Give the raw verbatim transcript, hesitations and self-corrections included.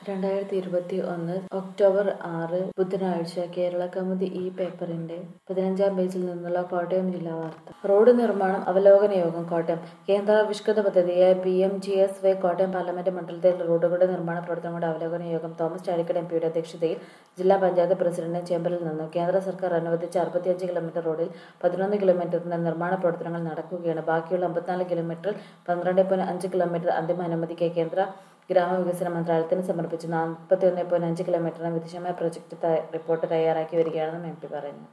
രണ്ടായിരത്തി ഇരുപത്തി ഒന്ന് ഒക്ടോബർ ആറ് ബുധനാഴ്ച കേരളകൗമുദി ഈ പേപ്പറിന്റെ പതിനഞ്ചാം പേജിൽ നിന്നുള്ള കോട്ടയം ജില്ലാ വാർത്ത. റോഡ് നിർമ്മാണം അവലോകന യോഗം കോട്ടയം. കേന്ദ്രാവിഷ്കൃത പദ്ധതിയായ P M G S Y Kottayam parliament മണ്ഡലത്തിലെ റോഡുകളുടെ നിർമ്മാണ പ്രവർത്തനങ്ങളുടെ അവലോകന യോഗം തോമസ് ചാഴിക്കാട് എം പിയുടെ അധ്യക്ഷതയിൽ ജില്ലാ പഞ്ചായത്ത് പ്രസിഡന്റ് ചേംബറിൽ നടന്നു. കേന്ദ്ര സർക്കാർ അനുവദിച്ച അറുപത്തിയഞ്ച് കിലോമീറ്റർ റോഡിൽ പതിനൊന്ന് കിലോമീറ്ററിന്റെ നിർമ്മാണ പ്രവർത്തനങ്ങൾ നടക്കുകയാണ്. ബാക്കിയുള്ള അമ്പത്തിനാല് കിലോമീറ്ററിൽ പന്ത്രണ്ട് പോയിന്റ് അഞ്ച് കിലോമീറ്റർ അന്തിമ അനുമതിക്കായി കേന്ദ്ര ഗ്രാമവികസന മന്ത്രാലയത്തിന് സമർപ്പിച്ചു. നാൽപ്പത്തിയൊന്ന് പോയിന്റ് അഞ്ച് കിലോമീറ്ററിന് വിശദമായ പ്രൊജക്ട് റിപ്പോർട്ട് തയ്യാറാക്കി വരികയാണെന്നും എം പി പറഞ്ഞു.